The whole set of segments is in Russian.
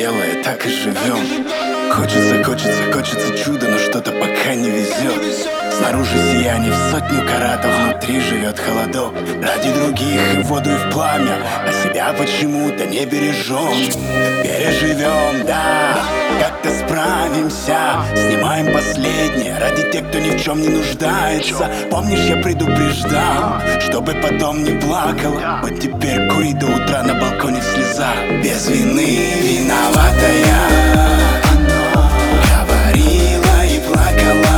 белое, так и живем. Хочется чудо, но что-то пока не везет. Снаружи сияние в 100 каратов, внутри живет холодок. Ради других и в воду, и в пламя, а себя почему-то не бережем. Переживем, да, как-то справимся. Снимаем последнее ради тех, кто ни в чем не нуждается. Помнишь, я предупреждал, чтобы потом не плакала. Вот теперь кури до утра на балконе в слезах. Без вины виноватая говорила и плакала.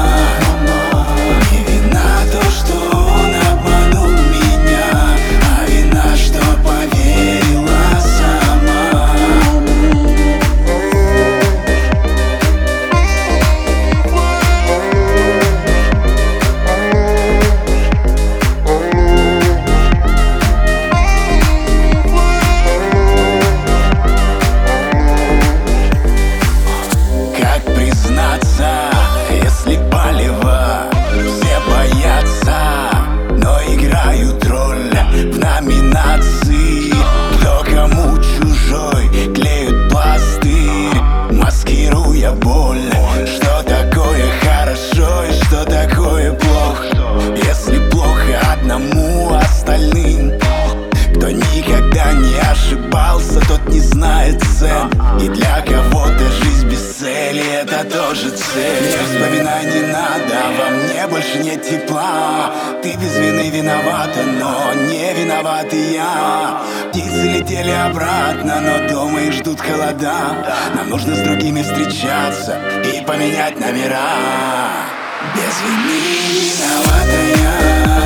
Не вина то, что он обманул меня, а вина, что поверила сама. Как признаться, если палево все боятся, но играют роль в номинации. Кто кому чужой, клеют пластырь, маскируя боль. Что такое хорошо и что такое плохо? Если плохо одному, остальным. Кто никогда не ошибался, тот не знает цен. И для кого-то жизнь без цели — это тоже цель. Не вспоминай, не надо, во мне больше нет тепла. Ты без вины виновата, но не виноват и я. Птицы летели обратно, но дома их ждут холода. Нам нужно с другими встречаться и поменять номера. Без вины виноватая